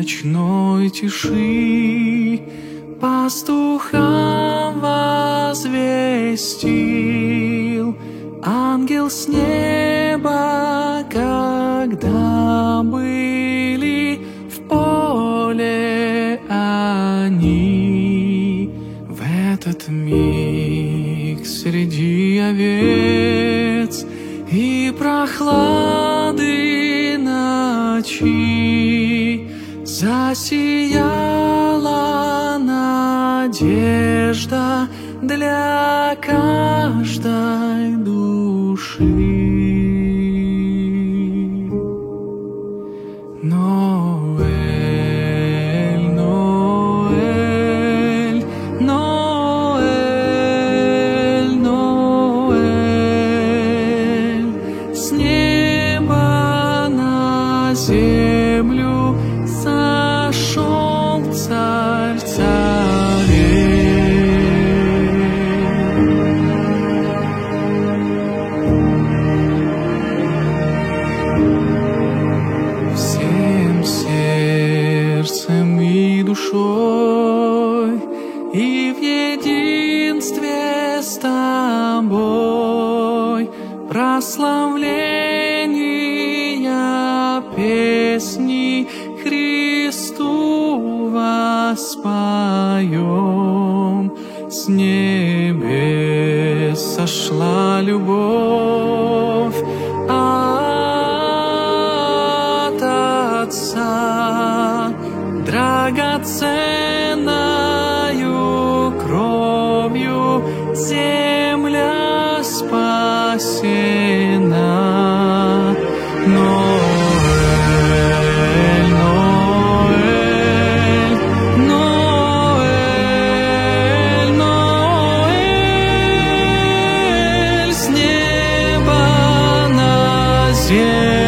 ночной тиши пастухам возвестил ангел с неба, когда были в поле они. В этот миг среди овец и прохлады ночи засияла надежда для каждой души. Ноэль, Ноэль, Ноэль, Ноэль, с неба на землю сошел Царь царей. Всем сердцем и душой и в единстве с тобой прославления песни Христу воспоем. С небес сошла любовь от Отца, драгоценною кровью земля спасена. Ноэль, Ноэль, Ноэль, Ноэль, с неба на землю